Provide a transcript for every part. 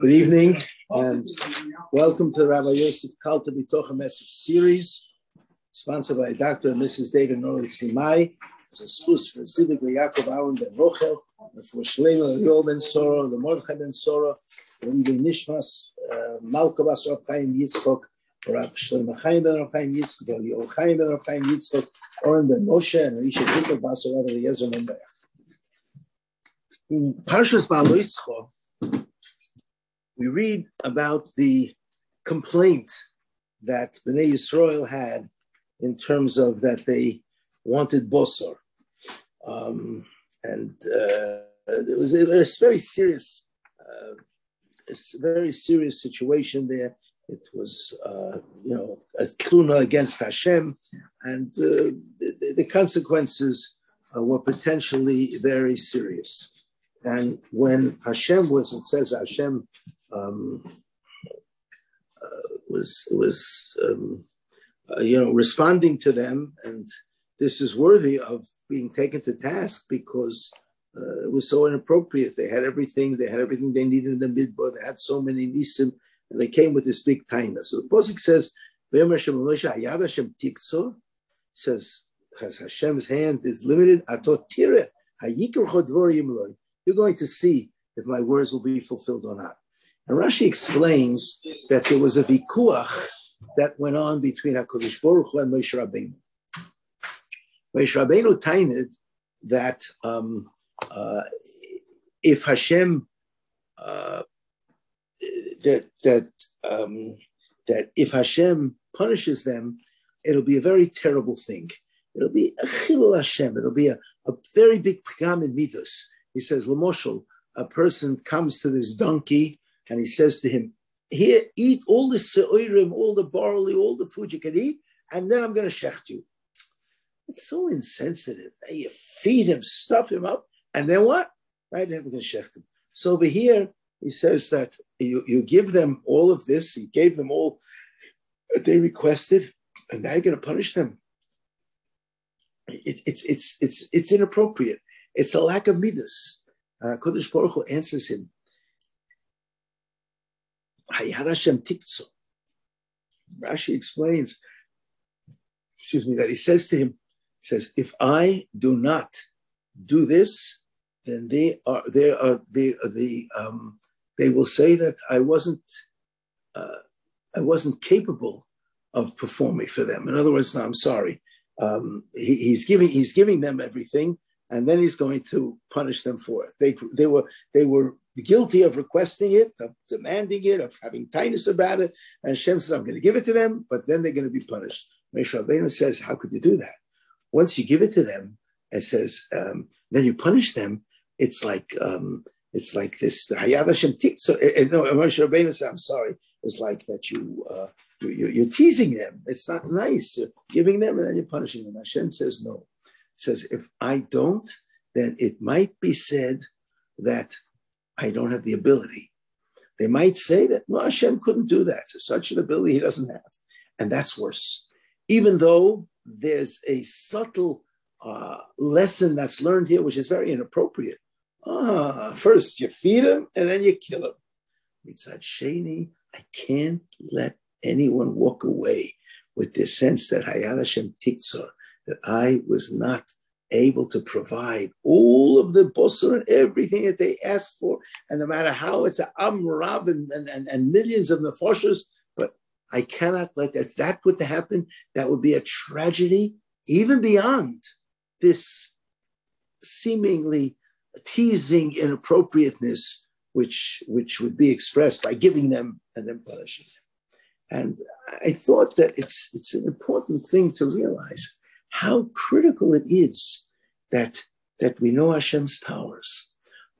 Good evening and welcome to the Rabbi Yosef Kalta B'tocha Message series, sponsored by Dr. and Mrs. David Norley Simai. It's a spus for specifically Yaakov Aaron ben Rochel, and for Shlomo Yoel ben Sora, the Mordechai ben Sora, and even Nishmas Malka Bas Rav Chaim Yitzchok, Rav Shlomo Chaim ben Rav Chaim Yitzchok, Yoel Chaim ben Rav Chaim Yitzchok, Oren ben Moshe, and Risha Tikva Bas Rav Eliezer ben Be'er. In Parshas Ba'alo Yitzchok, we read about the complaint that Bnei Yisrael had in terms of that they wanted Bosor. It was a very serious situation there. It was, a tluna against Hashem, and the consequences were potentially very serious. And when Hashem was, it says Hashem responding to them, and this is worthy of being taken to task because it was so inappropriate. They had everything they needed in the midbar. They had so many nisim, and they came with this big taina. So the pasuk says, says, as Hashem's hand is limited, you're going to see if my words will be fulfilled or not. And Rashi explains that there was a vikuach that went on between HaKadosh Baruch Hu and Moshe Rabbeinu. Moshe Rabbeinu tained that if Hashem that if Hashem punishes them, it'll be a very terrible thing. It'll be a chilul Hashem. It'll be a very big pagam in midos. He says, Lamoshel, a person comes to this donkey and he says to him, here, eat all the se'orim, all the barley, all the food you can eat, and then I'm going to shecht you. It's so insensitive. You feed him, stuff him up, and then what? Right, then we're going to shecht him. So over here, he says that you give them all of this. He gave them all that they requested, and now you're going to punish them. It's inappropriate. It's a lack of midas. Kodesh Baruch Hu answers him. Hayad Hashem Tiktso. Rashi explains, that he says to him, if I do not do this, then they will say that I wasn't capable of performing for them. In other words, no, I'm sorry. He's giving them everything, and then he's going to punish them for it. They were guilty of requesting it, of demanding it, of having tightness about it. And Hashem says, I'm going to give it to them, but then they're going to be punished. Moshe Rabbeinu says, how could you do that? Once you give it to them, it says, then you punish them. It's like this. The Hayad Hashem Tiktso. No, Moshe Rabbeinu says, I'm sorry. It's like that you're teasing them. It's not nice. You're giving them and then you're punishing them. Hashem says no. Says, if I don't, then it might be said that I don't have the ability. They might say that, no, Hashem couldn't do that. Such an ability he doesn't have. And that's worse. Even though there's a subtle lesson that's learned here, which is very inappropriate. First you feed him and then you kill him. Mitzad Sheni, I can't let anyone walk away with this sense that Hayad Hashem Tiktzor, that I was not able to provide all of the bosor and everything that they asked for, and no matter how it's a rab and millions of nefashos, but I cannot let that. If that were to happen, that would be a tragedy, even beyond this seemingly teasing inappropriateness, which would be expressed by giving them and then punishing them. And I thought that it's an important thing to realize how critical it is that we know Hashem's powers.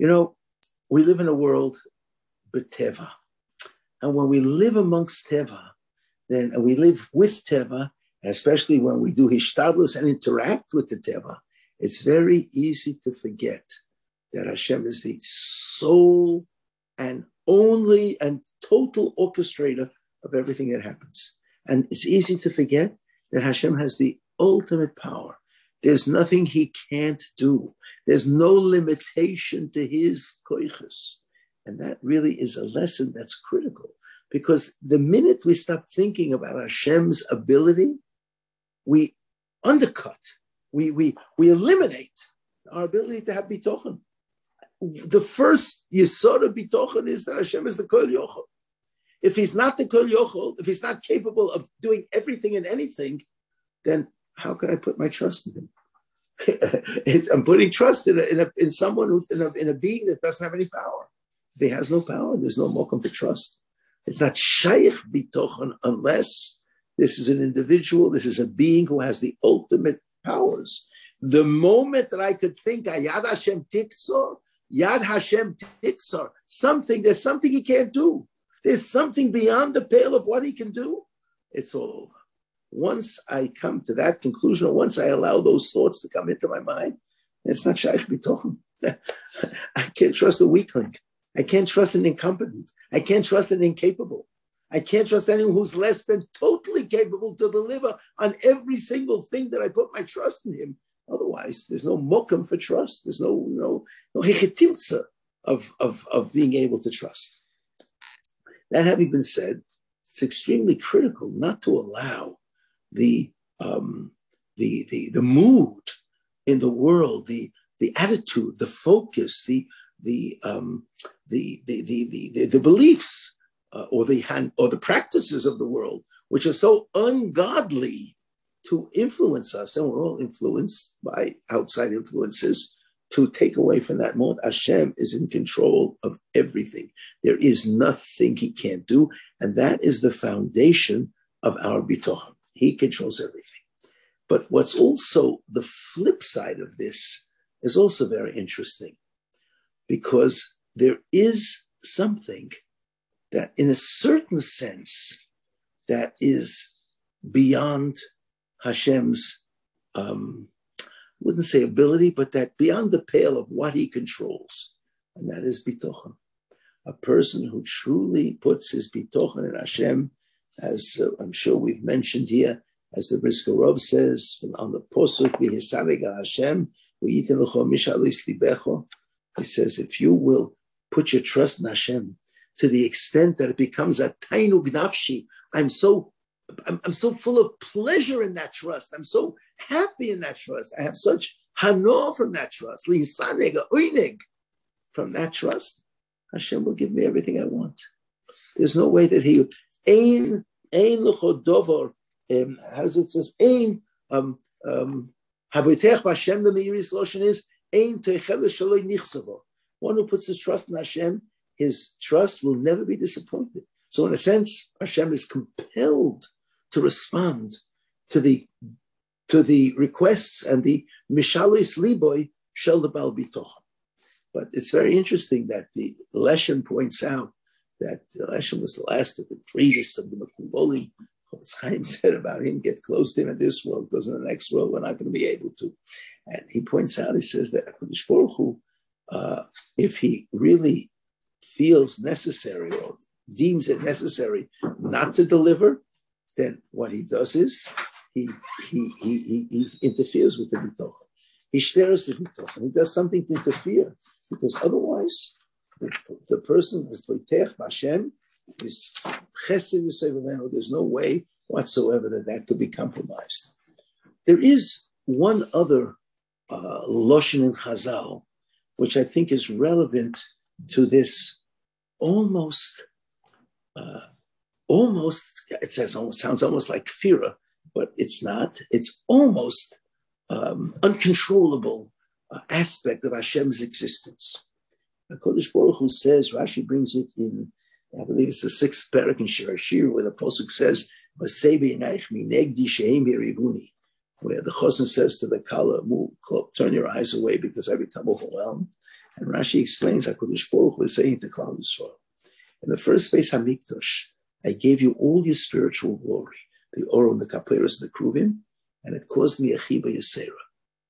We live in a world with Teva. And when we live amongst Teva, then we live with Teva, and especially when we do Hishtadlus and interact with the Teva, it's very easy to forget that Hashem is the sole and only and total orchestrator of everything that happens. And it's easy to forget that Hashem has the ultimate power. There's nothing he can't do. There's no limitation to his koiches. And that really is a lesson that's critical, because the minute we stop thinking about Hashem's ability, we undercut, we eliminate our ability to have bitochen. The first yesod of bitochen is that Hashem is the kol yochel. If he's not the kol yochel, if he's not capable of doing everything and anything, then how can I put my trust in him? I'm putting trust in someone, in a being that doesn't have any power. If he has no power, there's no mokum for trust. It's not shaykh bitochen unless this is an individual, this is a being who has the ultimate powers. The moment that I could think, Yad Hashem tiktzor, Yad Hashem tiktzor, there's something he can't do. There's something beyond the pale of what he can do. It's all over. Once I come to that conclusion, or once I allow those thoughts to come into my mind, it's not shaykh bitochen. I can't trust a weakling. I can't trust an incompetent. I can't trust an incapable. I can't trust anyone who's less than totally capable to deliver on every single thing that I put my trust in him. Otherwise, there's no mokum for trust. There's no hechetimtza of being able to trust. That having been said, it's extremely critical not to allow the mood in the world, the attitude, the focus, the beliefs or the practices of the world, which are so ungodly, to influence us, and we're all influenced by outside influences, to take away from that mode. Hashem is in control of everything. There is nothing he can't do, and that is the foundation of our bitochen. He controls everything. But what's also the flip side of this is also very interesting, because there is something that, in a certain sense, that is beyond Hashem's, wouldn't say ability, but that beyond the pale of what he controls, and that is bitochen. A person who truly puts his bitochen in Hashem, as I'm sure we've mentioned here, as the Brisker Rov says on the posuk, "V'hisavega Hashem v'yitin l'cho mishalis libecho." He says, if you will put your trust in Hashem to the extent that it becomes a tainug nafshi, I'm so full of pleasure in that trust. I'm so happy in that trust. I have such hano from that trust. Lisanega uinig. From that trust, Hashem will give me everything I want. There's no way that he ein l'chodovor. How does it says ein habitech b'Hashem? The Meiris Loshen is ein teichel shaloi nichsavo. One who puts his trust in Hashem, his trust will never be disappointed. So in a sense, Hashem is compelled to respond to the requests and the mishalis liboy shel the bal bitochen. But it's very interesting that the Leshem points out that the Leshem was the last of the greatest of the Mekubolim. Chaim said about him, get close to him in this world, because in the next world we're not going to be able to. And he points out, he says that HaKadosh Baruch Hu, if he really feels necessary or deems it necessary not to deliver, then what he does is he interferes with the bitochen. He stirs the bitochen. He does something to interfere, because otherwise the person is boiteach b'Hashem, is chesed yisevavenu. There's no way whatsoever that could be compromised. There is one other loshen in Chazal, which I think is relevant to this almost, it sounds almost like kfira, but it's not. It's almost uncontrollable aspect of Hashem's existence. The Kodesh Baruch Hu says, Rashi brings it in, I believe it's the 6th parak in Shir Hashir, where the Pasuk says, where the Chosin says to the Kala, turn your eyes away because I become overwhelmed. And Rashi explains, HaKadosh Baruch Hu is saying to Klal Yisrael, in the first Beis HaMikdash, I gave you all your spiritual glory, the Oron, the Kaperos, the Kruvim, and it caused me a chiba yisera.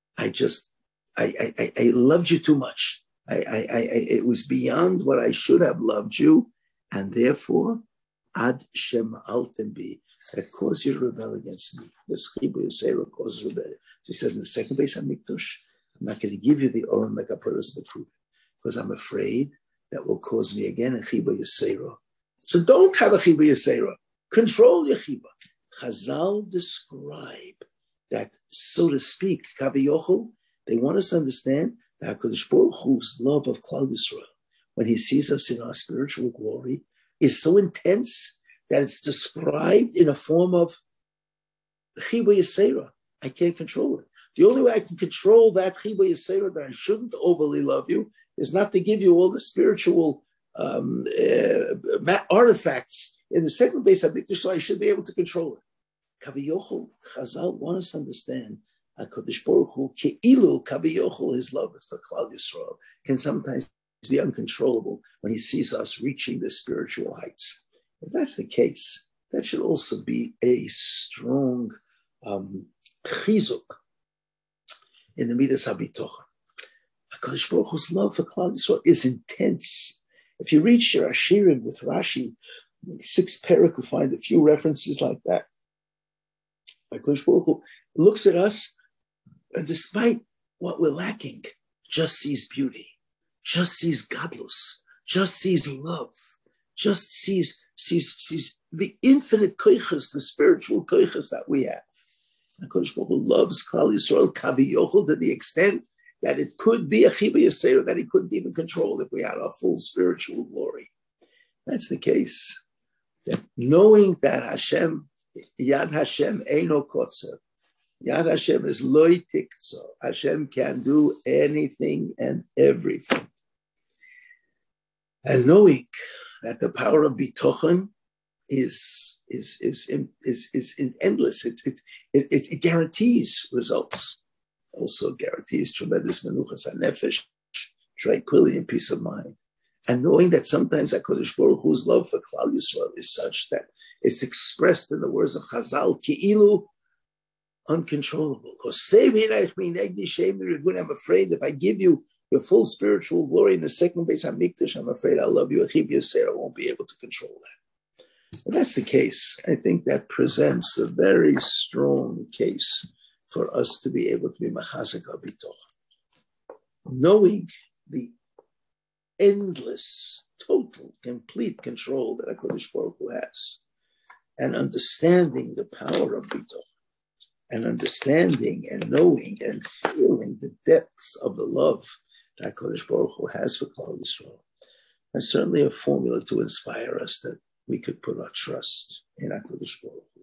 I loved you too much. It was beyond what I should have loved you, and therefore, ad shem altem bi, that caused you to rebel against me. This chiba yisera causes rebellion. So he says in the second Beis HaMikdash, I'm not going to give you the Oron, the Kaperos, the Kruvim, because I'm afraid that will cause me again a chiba yasera. So don't have a chiba yasera. Control your chiba. Chazal describe that, so to speak, Kaviyochel, they want us to understand that HaKadosh Baruch Hu's love of Klal Yisrael, when he sees us in our spiritual glory, is so intense that it's described in a form of chiba yasera. I can't control it. The only way I can control that chiba yasera, that I shouldn't overly love you, is not to give you all the spiritual artifacts in the second base of Mikdash, so I should be able to control it. Kaviyochel, Chazal want us to understand HaKadosh Baruch Hu, Ke'ilu Kaviyochel, his love for Klal Yisrael, can sometimes be uncontrollable when he sees us reaching the spiritual heights. If that's the case, that should also be a strong chizuk in the Midas HaBitochen. HaKadosh Baruch Hu's love for Klal Yisrael is intense. If you read Shir Hashirim with Rashi, 6th parak, you find a few references like that. HaKadosh Baruch Hu looks at us, and despite what we're lacking, just sees beauty, just sees gadlus, just sees love, just sees the infinite koiches, the spiritual koiches that we have. HaKadosh Baruch Hu loves Klal Yisrael Kaviyochel to the extent that it could be a chiba yasera that he couldn't even control if we had our full spiritual glory. That's the case. That knowing that Hashem, Yad Hashem Eino Kotzer, Yad Hashem is loy tiktzo. Hashem can do anything and everything. And knowing that the power of bitochen is endless. It guarantees results. Also guarantees tremendous menuchas hanefesh, tranquility and peace of mind. And knowing that sometimes HaKadosh Baruch Hu's love for Klal Yisrael is such that it's expressed in the words of Chazal, Ki'ilu, uncontrollable. I'm afraid if I give you your full spiritual glory in the second base HaMikdash, I'm afraid I'll love you. I won't be able to control that. If that's the case, I think that presents a very strong case for us to be able to be machazek habitoch. Knowing the endless, total, complete control that HaKadosh Baruch Hu has, and understanding the power of bitoch, and understanding and knowing and feeling the depths of the love that HaKadosh Baruch Hu has for Klal Yisrael. That's certainly a formula to inspire us that we could put our trust in HaKadosh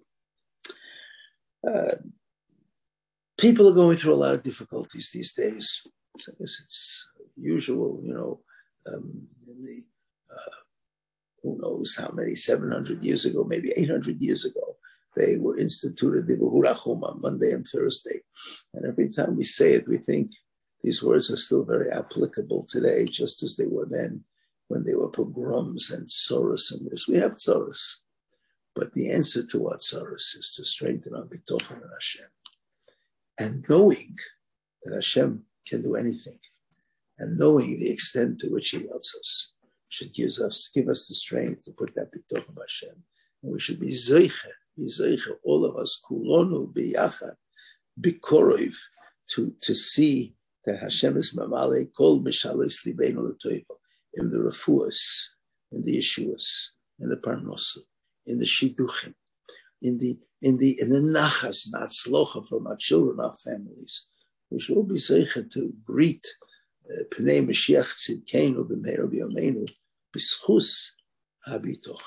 Baruch Hu. People are going through a lot of difficulties these days. So I guess it's usual, in the, who knows how many, 700 years ago, maybe 800 years ago, they were instituted the Behurachum on Monday and Thursday. And every time we say it, we think these words are still very applicable today, just as they were then when they were pogroms and tzoros and this. We have tzoros. But the answer to our tzoros is to strengthen our bitochen in Hashem. And knowing that Hashem can do anything, and knowing the extent to which He loves us, should give us the strength to put that bitochen of Hashem. And we should be zeicher, all of us, kulonu biyachad, bikoroiv, to see that Hashem is mamale kol mishalos libeinu l'toivo, in the refuas, in the yeshuas, in the parnosa, in the shidduchim, in the nachas, not slocha from our children, our families. We should all be zeicher to greet Pnei Mashiach Tzidkeinu b'meir b'yameinu b'schus habitochen.